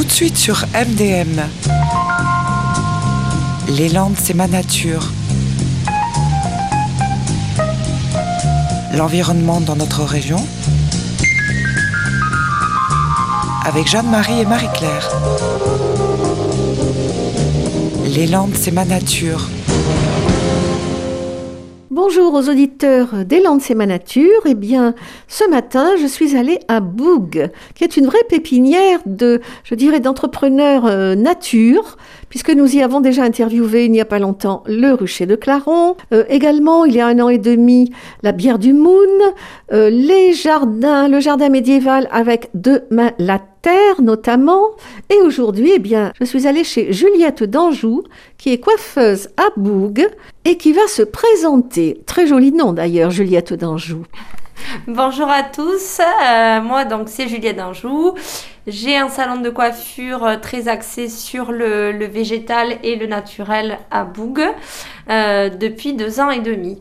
de suite sur MDM. Les Landes, c'est ma nature. L'environnement dans notre région. Avec Jeanne-Marie et Marie-Claire. Les Landes, c'est ma nature. Bonjour aux auditeurs des Landes, c'est ma nature. Eh bien, ce matin, je suis allée à Boug, qui est une vraie pépinière d'entrepreneurs nature, puisque nous y avons déjà interviewé il n'y a pas longtemps le Rucher de Claron. Également, il y a 1 an et demi, la bière du Moon, le jardin médiéval avec demain la terre notamment. Et aujourd'hui, eh bien, je suis allée chez Juliette d'Anjou, qui est coiffeuse à Boug et qui va se présenter. Très joli nom d'ailleurs, Juliette d'Anjou. Bonjour à tous, moi donc c'est Juliette d'Anjou. J'ai un salon de coiffure très axé sur le végétal et le naturel à Boug depuis 2 ans et demi.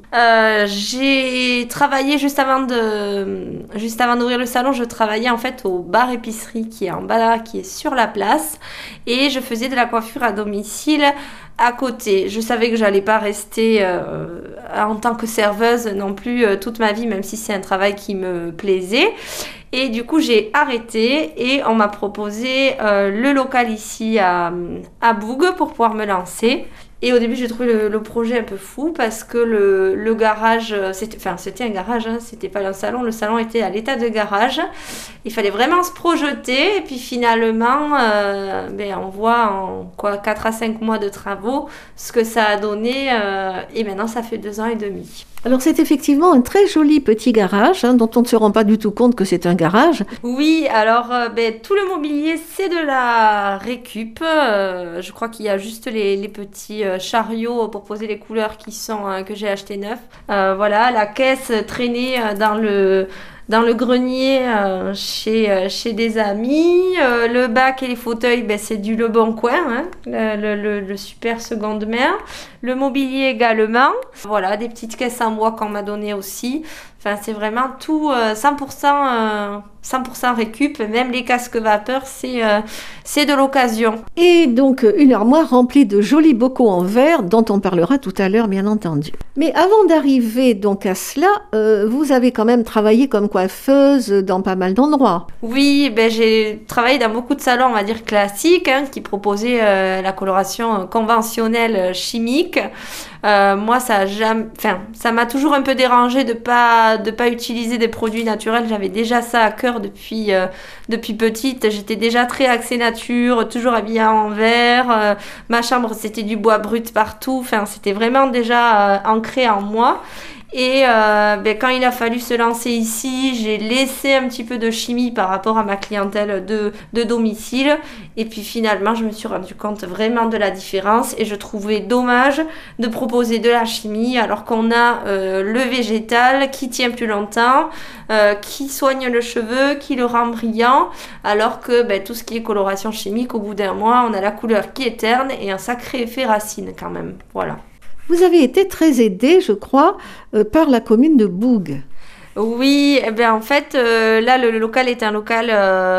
J'ai travaillé juste avant d'ouvrir le salon, je travaillais en fait au bar épicerie qui est en bas là, qui est sur la place, et je faisais de la coiffure à domicile à côté. Je savais que j'allais pas rester en tant que serveuse non plus toute ma vie, même si c'est un travail qui me plaisait. Et du coup, j'ai arrêté et on m'a proposé le local ici à Boug pour pouvoir me lancer. Et au début, j'ai trouvé le projet un peu fou parce que le garage, c'était un garage, hein, c'était pas un salon. Le salon était à l'état de garage. Il fallait vraiment se projeter. Et puis finalement, on voit en 4 à 5 mois de travaux ce que ça a donné. Et maintenant, ça fait 2 ans et demi. Alors c'est effectivement un très joli petit garage, dont on ne se rend pas du tout compte que c'est un garage. Oui, alors tout le mobilier c'est de la récup. Je crois qu'il y a juste les petits chariots pour poser les couleurs que j'ai acheté neufs. Voilà, la caisse traînée dans le grenier chez des amis. Le bac et les fauteuils, c'est du Le Bon Coin, hein, le super seconde main. Le mobilier également. Voilà, des petites caisses en bois qu'on m'a donné aussi. Enfin, c'est vraiment tout 100% récup. Même les casques vapeur, c'est de l'occasion. Et donc, une armoire remplie de jolis bocaux en verre, dont on parlera tout à l'heure, bien entendu. Mais avant d'arriver donc à cela, vous avez quand même travaillé comme coiffeuse dans pas mal d'endroits. Oui, j'ai travaillé dans beaucoup de salons, on va dire classiques, hein, qui proposaient la coloration conventionnelle chimique. Moi, ça m'a toujours un peu dérangé de pas utiliser des produits naturels. J'avais déjà ça à cœur depuis petite. J'étais déjà très axée nature, toujours habillée en vert. Ma chambre, c'était du bois brut partout. Enfin, c'était vraiment déjà ancré en moi. Et quand il a fallu se lancer ici, j'ai laissé un petit peu de chimie par rapport à ma clientèle de domicile. Et puis finalement, je me suis rendu compte vraiment de la différence. Et je trouvais dommage de proposer de la chimie alors qu'on a le végétal qui tient plus longtemps, qui soigne le cheveu, qui le rend brillant. Alors que tout ce qui est coloration chimique, au bout d'1 mois, on a la couleur qui est terne et un sacré effet racine quand même. Voilà. Vous avez été très aidée, je crois, par la commune de Boug. Oui, en fait, là, le local est un local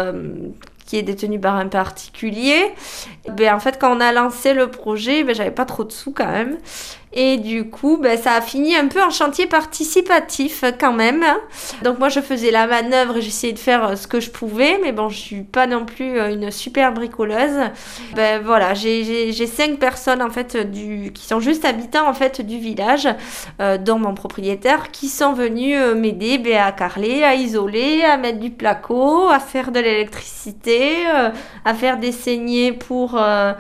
qui est détenu par un particulier. En fait, quand on a lancé le projet, j'avais pas trop de sous quand même. Et du coup, ça a fini un peu en chantier participatif quand même. Donc moi, je faisais la manœuvre et j'essayais de faire ce que je pouvais. Mais bon, je suis pas non plus une super bricoleuse. Voilà, j'ai 5 personnes en fait qui sont juste habitants en fait du village, dont mon propriétaire, qui sont venus m'aider à carreler, à isoler, à mettre du placo, à faire de l'électricité, à faire des saignées pour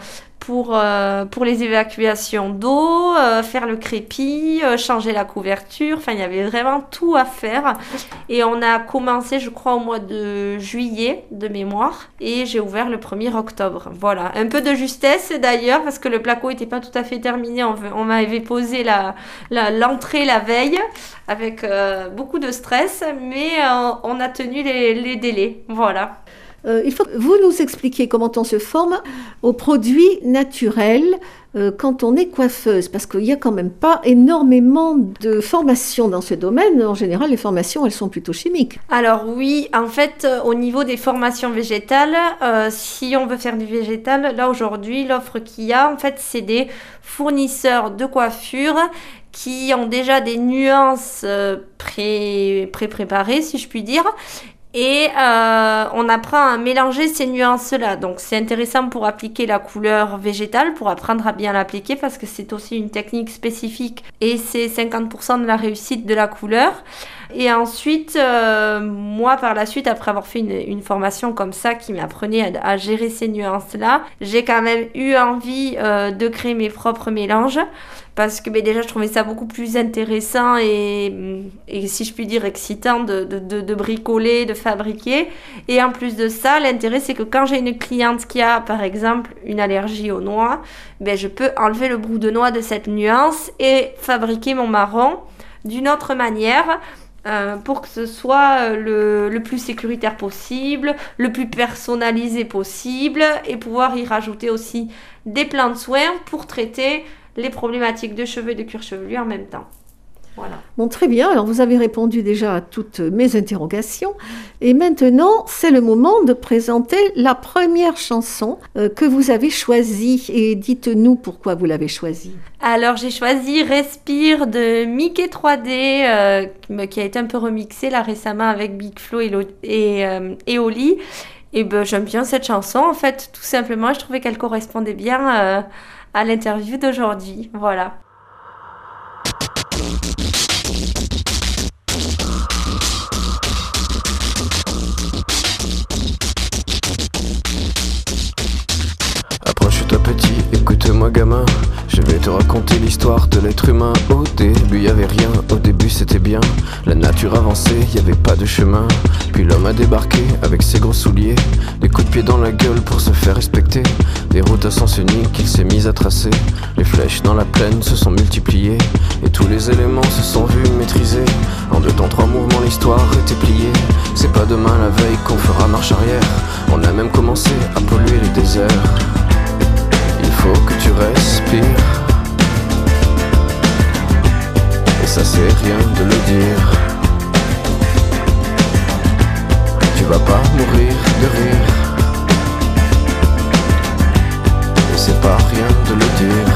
les évacuations d'eau, faire le crépi, changer la couverture. Enfin, il y avait vraiment tout à faire. Et on a commencé, je crois, au mois de juillet de mémoire. Et j'ai ouvert le 1er octobre. Voilà. Un peu de justesse d'ailleurs, parce que le placo n'était pas tout à fait terminé. On m'avait posé l'entrée la veille avec beaucoup de stress. Mais on a tenu les délais. Voilà. Il faut que vous nous expliquiez comment on se forme aux produits naturels quand on est coiffeuse, parce qu'il n'y a quand même pas énormément de formations dans ce domaine. En général, les formations, elles sont plutôt chimiques. Alors oui, en fait, au niveau des formations végétales, si on veut faire du végétal, là aujourd'hui, l'offre qu'il y a, en fait, c'est des fournisseurs de coiffure qui ont déjà des nuances préparées, si je puis dire. Et on apprend à mélanger ces nuances-là. Donc c'est intéressant pour appliquer la couleur végétale, pour apprendre à bien l'appliquer parce que c'est aussi une technique spécifique et c'est 50% de la réussite de la couleur. Et ensuite, moi par la suite, après avoir fait une formation comme ça qui m'apprenait à gérer ces nuances-là, j'ai quand même eu envie de créer mes propres mélanges. Parce que déjà, je trouvais ça beaucoup plus intéressant et si je puis dire, excitant de bricoler, de fabriquer. Et en plus de ça, l'intérêt, c'est que quand j'ai une cliente qui a, par exemple, une allergie aux noix, je peux enlever le bout de noix de cette nuance et fabriquer mon marron d'une autre manière pour que ce soit le plus sécuritaire possible, le plus personnalisé possible et pouvoir y rajouter aussi des plans de soins pour traiter les problématiques de cheveux et de cuir chevelu en même temps. Voilà. Bon, très bien. Alors, vous avez répondu déjà à toutes mes interrogations. Et maintenant, c'est le moment de présenter la première chanson que vous avez choisie. Et dites-nous pourquoi vous l'avez choisie. Alors, j'ai choisi Respire de Mickey 3D, qui a été un peu remixé là récemment avec Big Flo et Oli. Et j'aime bien cette chanson, en fait, tout simplement. Je trouvais qu'elle correspondait bien à l'interview d'aujourd'hui. Voilà. Approche-toi petit, écoute-moi gamin. Je vais te raconter l'histoire de l'être humain. Au début y avait rien, au début c'était bien. La nature avançait, y avait pas de chemin. Puis l'homme a débarqué avec ses gros souliers, des coups de pied dans la gueule pour se faire respecter. Des routes à sens unique qu'il s'est mis à tracer. Les flèches dans la plaine se sont multipliées et tous les éléments se sont vus maîtrisés. En 2 temps 3 mouvements l'histoire était pliée. C'est pas demain la veille qu'on fera marche arrière. On a même commencé à polluer les déserts. Il faut que tu respires. Et ça c'est rien de le dire. Tu vas pas mourir de rire. Et c'est pas rien de le dire.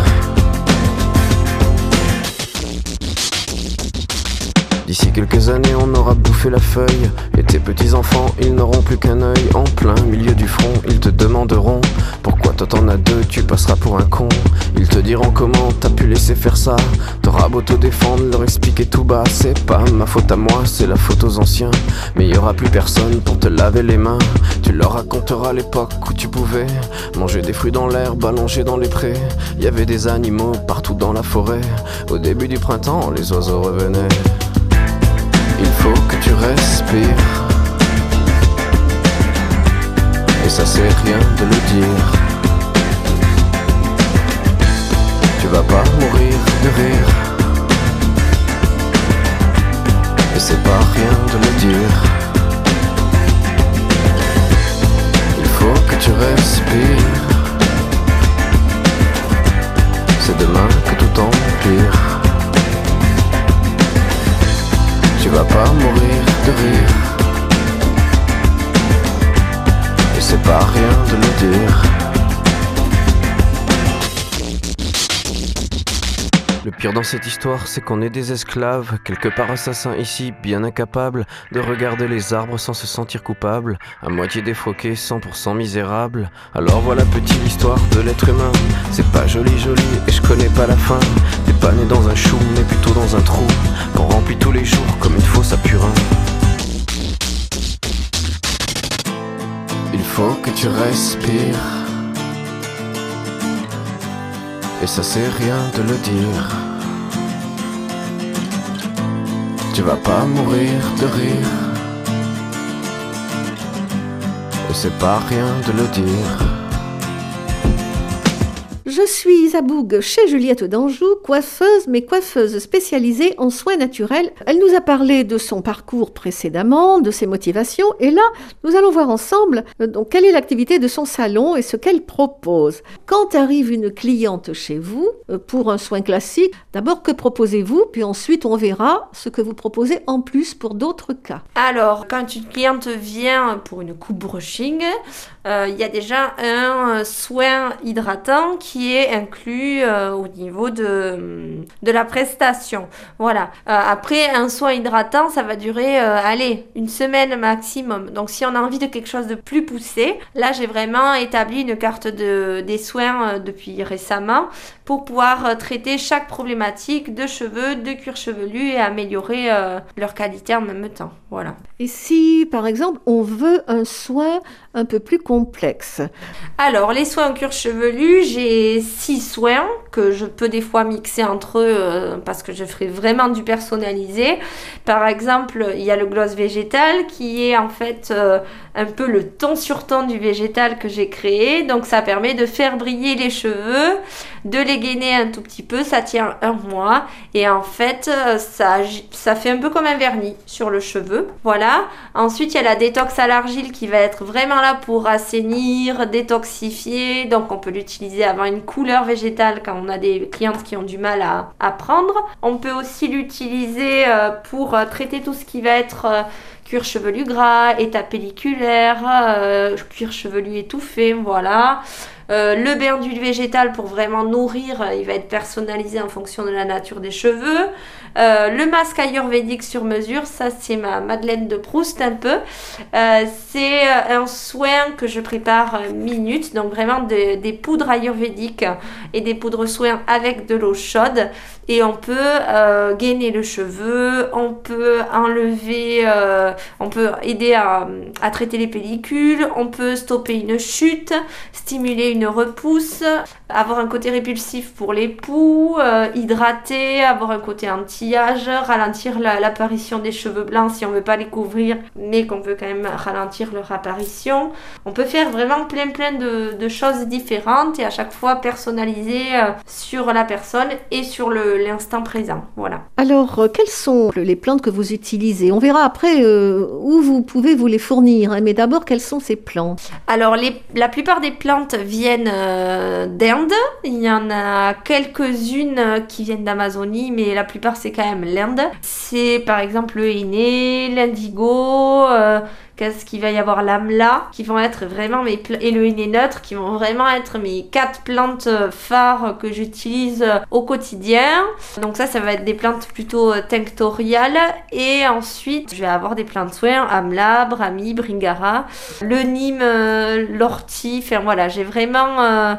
D'ici quelques années on aura bouffé la feuille. Et tes petits enfants ils n'auront plus qu'un œil. En plein milieu du front ils te demanderont pourquoi toi t'en as 2, tu passeras pour un con. Ils te diront comment t'as pu laisser faire ça. T'auras beau te défendre, leur expliquer tout bas. C'est pas ma faute à moi, c'est la faute aux anciens. Mais y aura plus personne pour te laver les mains. Tu leur raconteras l'époque où tu pouvais manger des fruits dans l'herbe, allongés dans les prés. Y avait des animaux partout dans la forêt. Au début du printemps, les oiseaux revenaient. Il faut que tu respires. Et ça c'est rien de le dire. Tu vas pas mourir de rire. Et c'est pas rien de le dire. Il faut que tu respires. C'est demain que tout empire. Tu vas pas mourir de rire. Et c'est pas rien de le dire. Le pire dans cette histoire, c'est qu'on est des esclaves, quelque part assassins ici, bien incapables de regarder les arbres sans se sentir coupables, à moitié défroqués, 100% misérables. Alors voilà petite l'histoire de l'être humain. C'est pas joli et je connais pas la fin. T'es pas né dans un chou, mais plutôt dans un trou qu'on remplit tous les jours comme une fosse à purin. Il faut que tu respires. Et ça c'est rien de le dire. Tu vas pas mourir de rire. Et c'est pas rien de le dire. Je suis à Boug chez Juliette d'Anjou, coiffeuse, mais coiffeuse spécialisée en soins naturels. Elle nous a parlé de son parcours précédemment, de ses motivations, et là, nous allons voir ensemble donc, quelle est l'activité de son salon et ce qu'elle propose. Quand arrive une cliente chez vous pour un soin classique, d'abord que proposez-vous, puis ensuite on verra ce que vous proposez en plus pour d'autres cas. Alors, quand une cliente vient pour une coupe brushing, il y a déjà un soin hydratant qui est inclus au niveau de la prestation. Voilà. Après, un soin hydratant, ça va durer, une semaine maximum. Donc, si on a envie de quelque chose de plus poussé, là, j'ai vraiment établi une carte des soins depuis récemment pour pouvoir traiter chaque problématique de cheveux, de cuir chevelu et améliorer leur qualité en même temps. Voilà. Et si, par exemple, on veut un soin un peu plus complexe? Alors, les soins en cuir chevelu, j'ai 6 soins que je peux des fois mixer entre eux parce que je ferai vraiment du personnalisé. Par exemple, il y a le gloss végétal qui est en fait un peu le ton sur ton du végétal que j'ai créé. Donc, ça permet de faire briller les cheveux, de les gainer un tout petit peu. Ça tient 1 mois et en fait, ça fait un peu comme un vernis sur le cheveu. Voilà. Ensuite, il y a la détox à l'argile qui va être vraiment là pour assainir, détoxifier. Donc, on peut l'utiliser avant une couleur végétale quand on a des clientes qui ont du mal à prendre. On peut aussi l'utiliser pour traiter tout ce qui va être cuir chevelu gras, état pelliculaire, cuir chevelu étouffé, voilà. Le bain d'huile végétale pour vraiment nourrir, il va être personnalisé en fonction de la nature des cheveux. Le masque ayurvédique sur mesure, ça c'est ma Madeleine de Proust un peu. C'est un soin que je prépare minute, donc vraiment des poudres ayurvédiques et des poudres soins avec de l'eau chaude. Et on peut gainer le cheveu, on peut enlever, on peut aider à traiter les pellicules, on peut stopper une chute, stimuler une repousse, avoir un côté répulsif pour les poux, hydrater, avoir un côté anti-âge, ralentir l'apparition des cheveux blancs si on ne veut pas les couvrir, mais qu'on veut quand même ralentir leur apparition. On peut faire vraiment plein de choses différentes et à chaque fois personnalisées sur la personne et sur l'instant présent. Voilà. Alors, quelles sont les plantes que vous utilisez? On verra après où vous pouvez vous les fournir, hein, mais d'abord, quelles sont ces plantes? Alors, la plupart des plantes viennent d'Inde. Il y en a quelques-unes qui viennent d'Amazonie, mais la plupart, c'est quand même l'Inde. C'est par exemple le henné, l'indigo, qu'est-ce qu'il va y avoir, l'amla, qui vont être vraiment et le henné neutre, qui vont vraiment être mes 4 plantes phares que j'utilise au quotidien. Donc ça va être des plantes plutôt tinctoriales. Et ensuite, je vais avoir des plantes soins, amla, brahmi, bringara, le nîmes, l'ortie. Enfin voilà, j'ai vraiment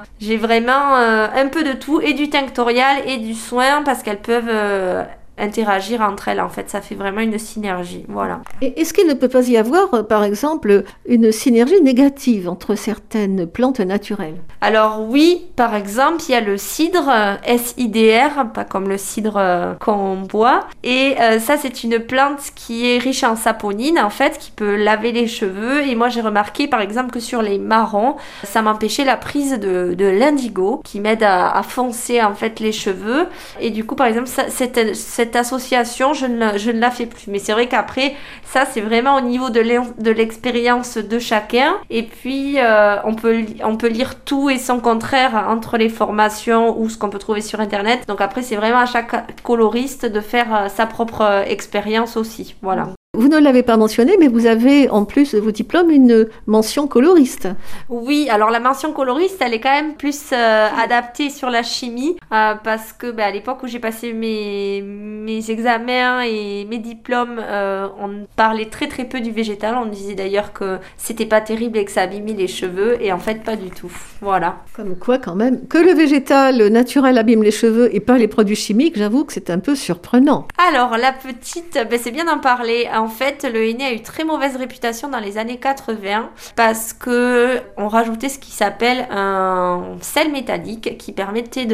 un peu de tout, et du tinctorial et du soin, parce qu'elles peuvent interagir entre elles. En fait, ça fait vraiment une synergie. Voilà. Et est-ce qu'il ne peut pas y avoir, par exemple, une synergie négative entre certaines plantes naturelles? Alors oui, par exemple, il y a le cidre, SIDR, pas comme le cidre qu'on boit. Et ça, c'est une plante qui est riche en saponine, en fait, qui peut laver les cheveux. Et moi, j'ai remarqué, par exemple, que sur les marrons, ça m'empêchait la prise de l'indigo, qui m'aide à foncer, en fait, les cheveux. Et du coup, par exemple, cette association, je ne la fais plus. Mais c'est vrai qu'après, ça, c'est vraiment au niveau de l'expérience de chacun. Et puis, on peut lire tout et son contraire entre les formations ou ce qu'on peut trouver sur Internet. Donc après, c'est vraiment à chaque coloriste de faire sa propre expérience aussi. Voilà. Vous ne l'avez pas mentionné, mais vous avez en plus de vos diplômes une mention coloriste. Oui, alors la mention coloriste, elle est quand même plus adaptée sur la chimie parce que à l'époque où j'ai passé mes examens et mes diplômes, on parlait très très peu du végétal. On disait d'ailleurs que c'était pas terrible et que ça abîmait les cheveux, et en fait pas du tout. Voilà. Comme quoi quand même, que le végétal naturel abîme les cheveux et pas les produits chimiques, j'avoue que c'est un peu surprenant. Alors la petite, c'est bien d'en parler. En fait, le henné a eu très mauvaise réputation dans les années 80 parce que on rajoutait ce qui s'appelle un sel métallique qui permettait de renforcer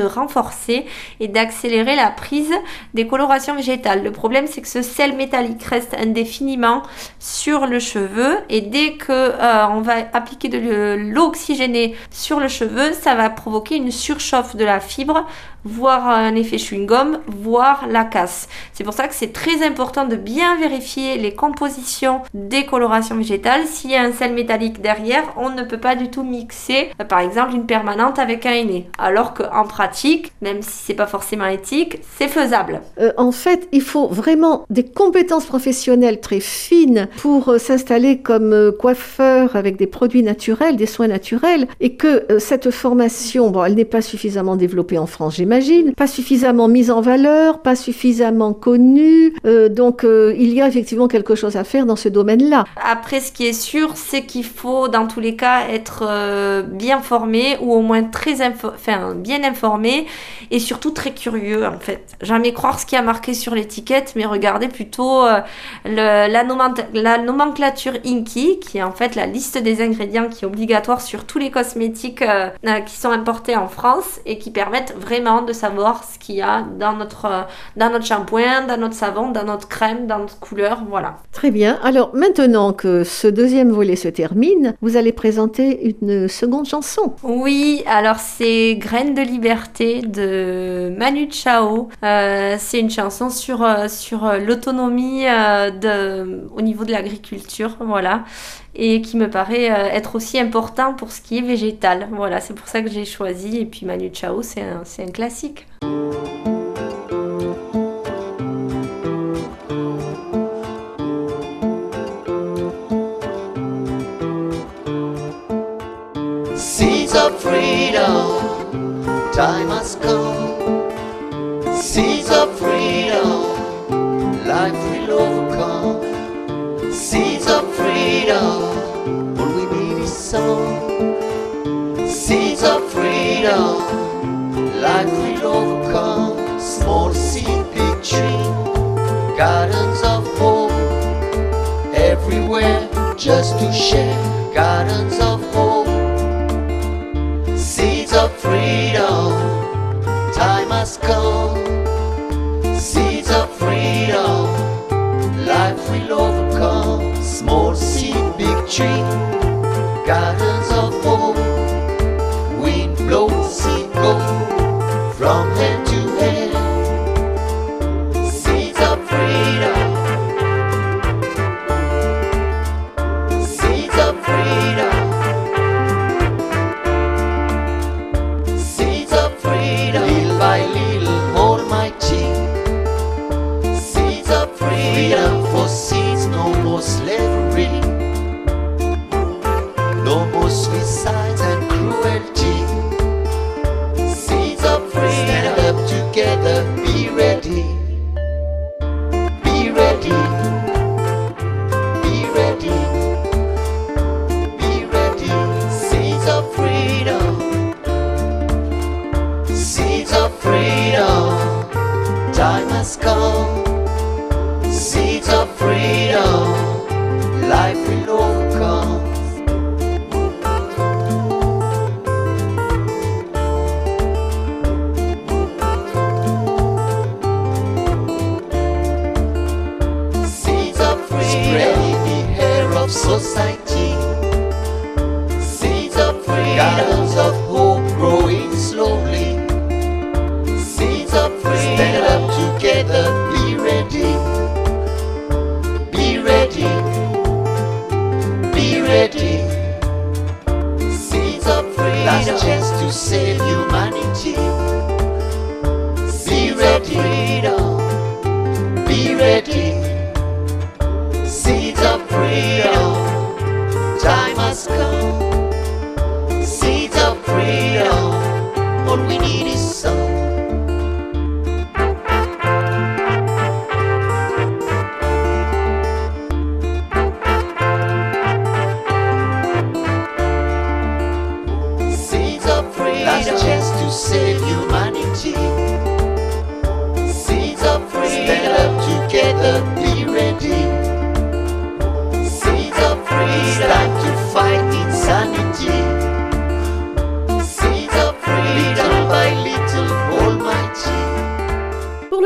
renforcer et d'accélérer la prise des colorations végétales. Le problème, c'est que ce sel métallique reste indéfiniment sur le cheveu et dès que on va appliquer de l'eau oxygénée sur le cheveu, ça va provoquer une surchauffe de la fibre, voire un effet chewing-gum, voire la casse. C'est pour ça que c'est très important de bien vérifier les compositions des colorations végétales. S'il y a un sel métallique derrière, on ne peut pas du tout mixer, par exemple, une permanente avec un henné. Alors qu'en pratique, même si c'est pas forcément éthique, c'est faisable. En fait, il faut vraiment des compétences professionnelles très fines pour s'installer comme coiffeur avec des produits naturels, des soins naturels, et que cette formation, bon, elle n'est pas suffisamment développée en France, j'imagine, pas suffisamment mise en valeur, pas suffisamment connue, donc il y a effectivement quelque chose à faire dans ce domaine-là. Après, ce qui est sûr, c'est qu'il faut dans tous les cas être bien formé ou au moins bien informé et surtout très curieux en fait. Jamais croire ce qui a marqué sur l'étiquette, mais regardez plutôt la nomenclature INCI, qui est en fait la liste des ingrédients qui est obligatoire sur tous les cosmétiques qui sont importés en France et qui permettent vraiment de savoir ce qu'il y a dans notre shampoing, dans notre savon, dans notre crème, dans notre couleur, voilà. Très bien. Alors maintenant que ce deuxième volet se termine, vous allez présenter une seconde chanson. Oui, alors c'est Graines de liberté de Manu Chao. C'est une chanson sur l'autonomie au niveau de l'agriculture, voilà, et qui me paraît être aussi important pour ce qui est végétal. Voilà, c'est pour ça que j'ai choisi. Et puis Manu Chao, c'est un classique. Seeds of freedom, time has come. Seeds of freedom, life will overcome. Seeds of freedom, all we need is some. Seeds of freedom, life will overcome. Small seed, big tree, gardens of hope, everywhere just to share. Gardens of hope, seeds of freedom, time has come. Seeds of freedom, life will overcome. Small seed, big tree, gardens of hope. Wind blows, seed go from hand to hand. Seeds of freedom, seeds of freedom, seeds of freedom. Little by little, almighty. Seeds of freedom for seeds, no more slavery, no more suicides and cruelty. Seeds of freedom, stand up together, be ready, be ready, be ready, be ready. Seeds of freedom, seeds of freedom, time has come. Seeds of freedom, life will overcome. Seeds of freedom, spreading the air of society. Seeds of freedom, gardens of hope growing slowly. Seeds of freedom, stand up together, be ready, be ready, be ready. Seeds of freedom, last chance to save humanity. Be ready, be ready. Seeds of freedom,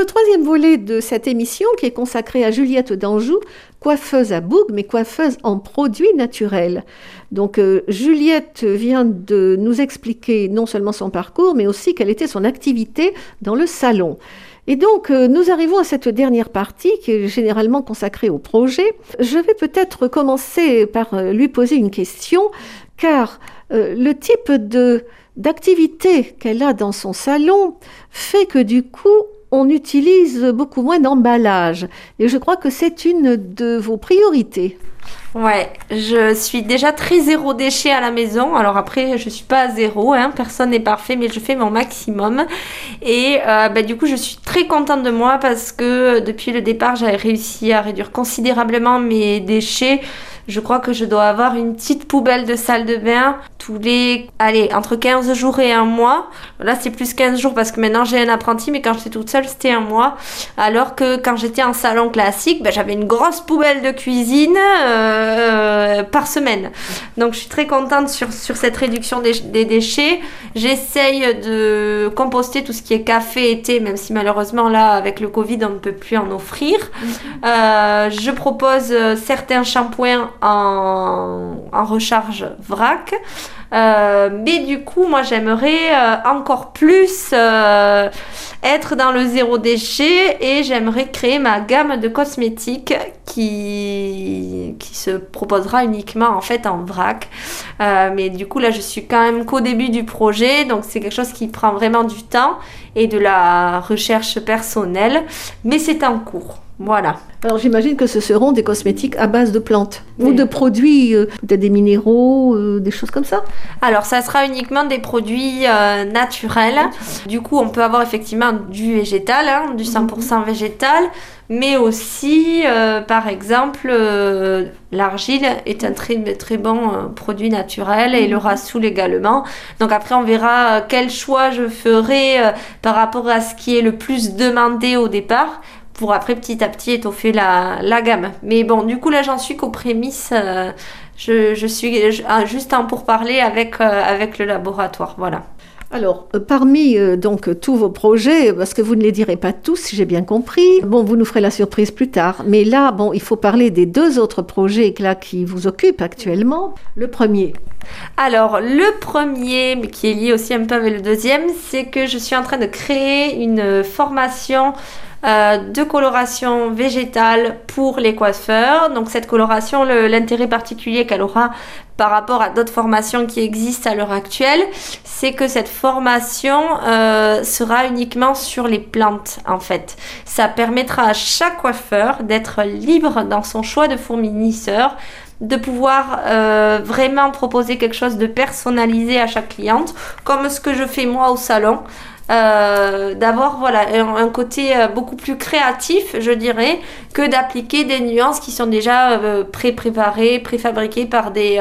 le troisième volet de cette émission qui est consacrée à Juliette d'Anjou, coiffeuse à Boug, mais coiffeuse en produits naturels. Donc Juliette vient de nous expliquer non seulement son parcours, mais aussi quelle était son activité dans le salon. Et donc, nous arrivons à cette dernière partie qui est généralement consacrée au projet. Je vais peut-être commencer par lui poser une question, car le type d'activité qu'elle a dans son salon fait que du coup, on utilise beaucoup moins d'emballage. Et je crois que c'est une de vos priorités. Ouais, je suis déjà très zéro déchet à la maison. Alors après, je suis pas à zéro, hein, personne n'est parfait, mais je fais mon maximum. Et du coup, je suis très contente de moi parce que depuis le départ, j'avais réussi à réduire considérablement mes déchets. Je crois que je dois avoir une petite poubelle de salle de bain entre 15 jours et un mois. Là, c'est plus 15 jours parce que maintenant j'ai un apprenti, mais quand j'étais toute seule, c'était un mois. Alors que quand j'étais en salon classique, j'avais une grosse poubelle de cuisine par semaine. Donc, je suis très contente sur cette réduction des déchets. J'essaye de composter tout ce qui est café et thé, même si malheureusement, là, avec le Covid, on ne peut plus en offrir. Je propose certains shampoings en recharge vrac. Mais du coup, moi, j'aimerais encore plus être dans le zéro déchet et j'aimerais créer ma gamme de cosmétiques qui se proposera uniquement en fait en vrac. Mais du coup, là, je suis quand même qu'au début du projet, donc c'est quelque chose qui prend vraiment du temps et de la recherche personnelle, mais c'est en cours. Voilà. Alors j'imagine que ce seront des cosmétiques à base de plantes ou de produits, peut-être des minéraux, des choses comme ça. Alors ça sera uniquement des produits naturels. Du coup, on peut avoir effectivement du végétal, du 100% végétal, mais aussi, par exemple, l'argile est un très, très bon produit naturel et le rassoul également. Donc après, on verra quel choix je ferai par rapport à ce qui est le plus demandé au départ, pour après petit à petit étoffer la gamme. Mais bon, du coup là j'en suis qu'aux prémices, je suis juste en pourparlers avec le laboratoire, voilà. Alors, parmi donc tous vos projets, parce que vous ne les direz pas tous, si j'ai bien compris, bon, vous nous ferez la surprise plus tard, mais là, bon, il faut parler des deux autres projets là, qui vous occupent actuellement. Le premier. Alors, le premier, mais qui est lié aussi un peu avec le deuxième, c'est que je suis en train de créer une formation de coloration végétale pour les coiffeurs. Donc cette coloration, l'intérêt particulier qu'elle aura par rapport à d'autres formations qui existent à l'heure actuelle, c'est que cette formation sera uniquement sur les plantes en fait. Ça permettra à chaque coiffeur d'être libre dans son choix de fournisseur, de pouvoir vraiment proposer quelque chose de personnalisé à chaque cliente, comme ce que je fais moi au salon. D'avoir un côté beaucoup plus créatif, je dirais, que d'appliquer des nuances qui sont déjà préparées, préfabriquées par des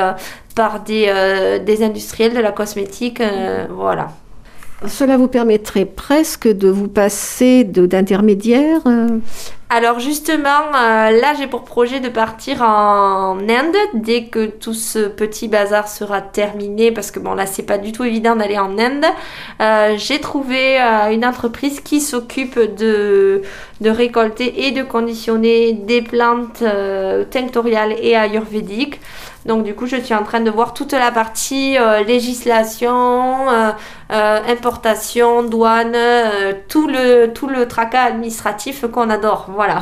industriels de la cosmétique, voilà. Cela vous permettrait presque de vous passer d'intermédiaire Alors justement, là j'ai pour projet de partir en Inde dès que tout ce petit bazar sera terminé, parce que bon là c'est pas du tout évident d'aller en Inde. J'ai trouvé une entreprise qui s'occupe de récolter et de conditionner des plantes tinctoriales et ayurvédiques. Donc du coup je suis en train de voir toute la partie législation, importation, douane, tout le tracas administratif qu'on adore, voilà.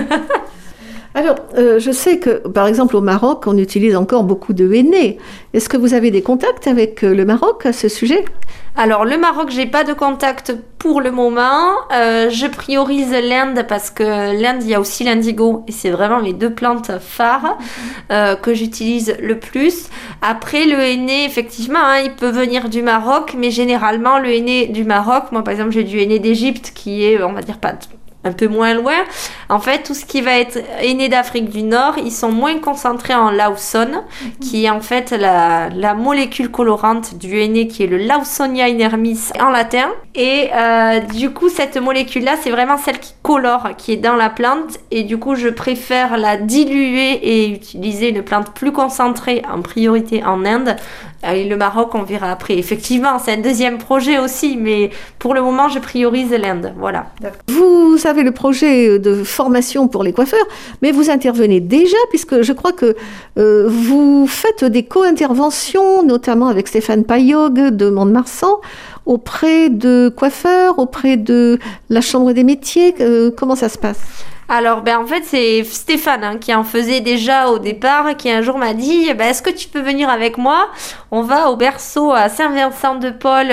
Alors, je sais que, par exemple, au Maroc, on utilise encore beaucoup de henné. Est-ce que vous avez des contacts avec le Maroc à ce sujet ? Alors, le Maroc, j'ai pas de contact pour le moment. Je priorise l'Inde parce que l'Inde, il y a aussi l'indigo et c'est vraiment mes deux plantes phares que j'utilise le plus. Après, le henné, effectivement, il peut venir du Maroc, mais généralement, le henné du Maroc, moi, par exemple, j'ai du henné d'Égypte qui est, on va dire, pas un peu moins loin. En fait, tout ce qui va être henné d'Afrique du Nord, ils sont moins concentrés en Lawson, qui est en fait la molécule colorante du henné, qui est le Lawsonia inermis en latin. Et du coup, cette molécule-là, c'est vraiment celle qui colore, qui est dans la plante. Et du coup, je préfère la diluer et utiliser une plante plus concentrée, en priorité en Inde. Et le Maroc, on verra après. Effectivement, c'est un deuxième projet aussi, mais pour le moment, je priorise l'Inde. Voilà. Vous avez le projet de formation pour les coiffeurs, mais vous intervenez déjà, puisque je crois que vous faites des co-interventions, notamment avec Stéphane Payog de Mont-de-Marsan, auprès de coiffeurs, auprès de la Chambre des métiers. Comment ça se passe ? Alors, en fait, c'est Stéphane qui en faisait déjà au départ, qui un jour m'a dit est-ce que tu peux venir avec moi ? On va au berceau à Saint-Vincent-de-Paul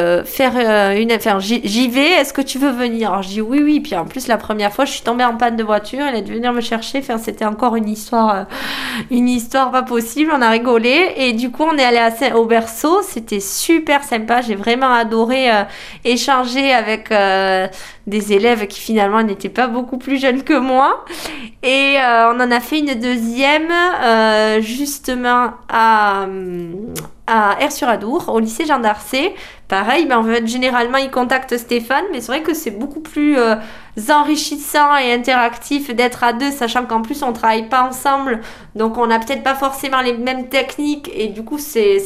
faire j'y vais, est-ce que tu veux venir ? Alors, je dis oui. Puis en plus, la première fois, je suis tombée en panne de voiture, elle est dû venir me chercher. Enfin, c'était encore une histoire pas possible. On a rigolé et du coup, on est allé au berceau. C'était super sympa. J'ai vraiment adoré échanger avec des élèves qui finalement n'étaient pas beaucoup plus jeunes que moi. Et on en a fait une deuxième justement à Aire-sur-Adour, au lycée Jean d'Arcet. Pareil, en fait, généralement, ils contactent Stéphane, mais c'est vrai que c'est beaucoup plus enrichissant et interactif d'être à deux, sachant qu'en plus, on travaille pas ensemble, donc on n'a peut-être pas forcément les mêmes techniques, et du coup, c'est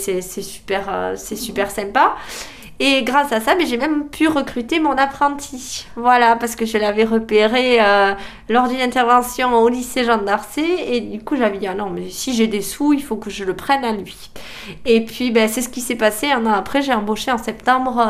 super sympa. Et grâce à ça, j'ai même pu recruter mon apprenti. Voilà, parce que je l'avais repéré lors d'une intervention au lycée Jean d'Arcet. Et du coup, j'avais dit, non, mais si j'ai des sous, il faut que je le prenne à lui. Et puis, c'est ce qui s'est passé. Un an après, j'ai embauché en septembre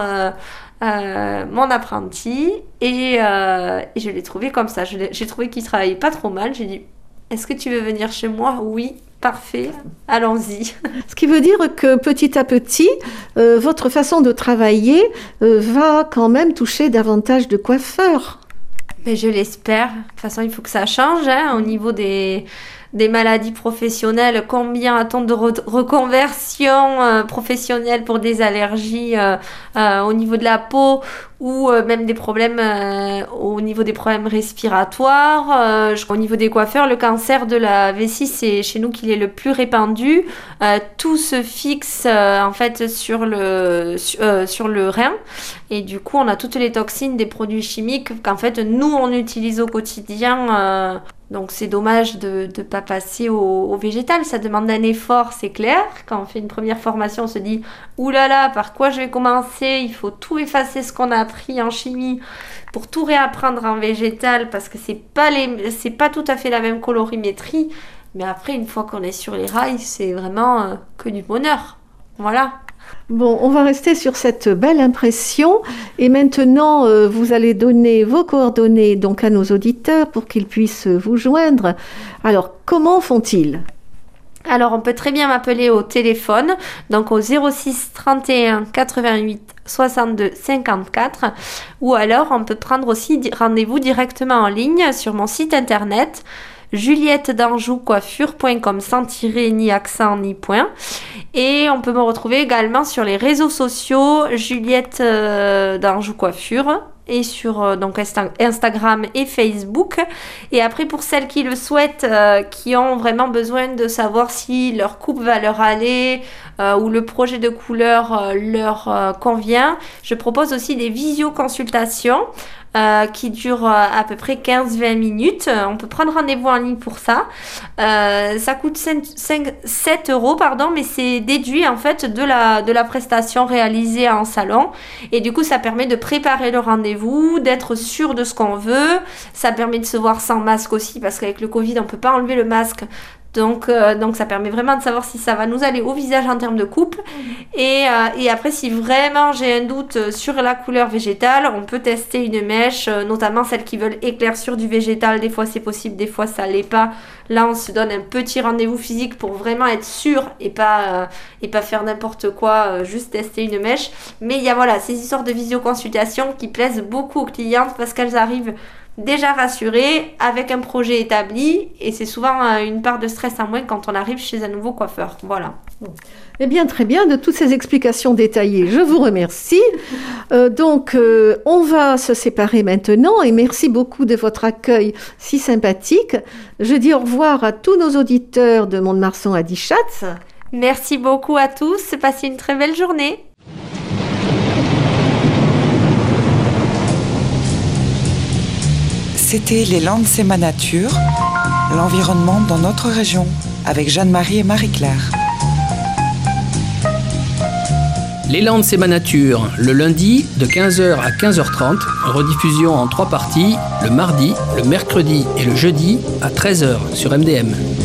mon apprenti. Et je l'ai trouvé comme ça. J'ai trouvé qu'il travaillait pas trop mal. J'ai dit, est-ce que tu veux venir chez moi ? Oui. Parfait, allons-y. Ce qui veut dire que petit à petit, votre façon de travailler va quand même toucher davantage de coiffeurs. Mais je l'espère. De toute façon, il faut que ça change au niveau des maladies professionnelles. Combien a-t-on de reconversions professionnelles pour des allergies au niveau de la peau ou même des problèmes au niveau des problèmes respiratoires. Au niveau des coiffeurs, le cancer de la vessie, c'est chez nous qu'il est le plus répandu. Tout se fixe en fait sur le rein et du coup on a toutes les toxines des produits chimiques qu'en fait nous on utilise au quotidien. Donc c'est dommage de ne pas passer au végétal, ça demande un effort, c'est clair. Quand on fait une première formation, on se dit « Oulala, par quoi je vais commencer ? Il faut tout effacer ce qu'on a appris en chimie pour tout réapprendre en végétal parce que c'est pas tout à fait la même colorimétrie. » Mais après, une fois qu'on est sur les rails, c'est vraiment que du bonheur. Voilà. Bon, on va rester sur cette belle impression et maintenant vous allez donner vos coordonnées donc à nos auditeurs pour qu'ils puissent vous joindre. Alors, comment font-ils ? Alors, on peut très bien m'appeler au téléphone, donc au 06 31 88 62 54 ou alors on peut prendre aussi rendez-vous directement en ligne sur mon site internet juliettedanjoucoiffure.com sans tirer ni accent ni point. Et on peut me retrouver également sur les réseaux sociaux Juliette d'Anjou Coiffure et sur donc Instagram et Facebook. Et après pour celles qui le souhaitent, qui ont vraiment besoin de savoir si leur coupe va leur aller ou le projet de couleur leur convient, je propose aussi des visioconsultations qui dure à peu près 15-20 minutes. On peut prendre rendez-vous en ligne pour ça. Ça coûte 7 €, mais c'est déduit en fait de la prestation réalisée en salon. Et du coup, ça permet de préparer le rendez-vous, d'être sûr de ce qu'on veut. Ça permet de se voir sans masque aussi, parce qu'avec le Covid, on peut pas enlever le masque. Donc ça permet vraiment de savoir si ça va nous aller au visage en termes de coupe. Et après, si vraiment j'ai un doute sur la couleur végétale, on peut tester une mèche, notamment celles qui veulent éclaircir du végétal. Des fois c'est possible, des fois ça l'est pas. Là on se donne un petit rendez-vous physique pour vraiment être sûr et pas faire n'importe quoi, juste tester une mèche. Mais il y a ces histoires de visioconsultation qui plaisent beaucoup aux clientes parce qu'elles arrivent déjà rassuré, avec un projet établi, et c'est souvent une part de stress en moins quand on arrive chez un nouveau coiffeur. Voilà. Eh bien, très bien, de toutes ces explications détaillées, je vous remercie. On va se séparer maintenant et merci beaucoup de votre accueil si sympathique. Je dis au revoir à tous nos auditeurs de Mont-de-Marsan à Dischatz. Merci beaucoup à tous, passez une très belle journée. C'était Les Landes, c'est ma nature, l'environnement dans notre région, avec Jeanne-Marie et Marie-Claire. Les Landes, c'est ma nature, le lundi de 15h à 15h30, rediffusion en 3 parties, le mardi, le mercredi et le jeudi à 13h sur MDM.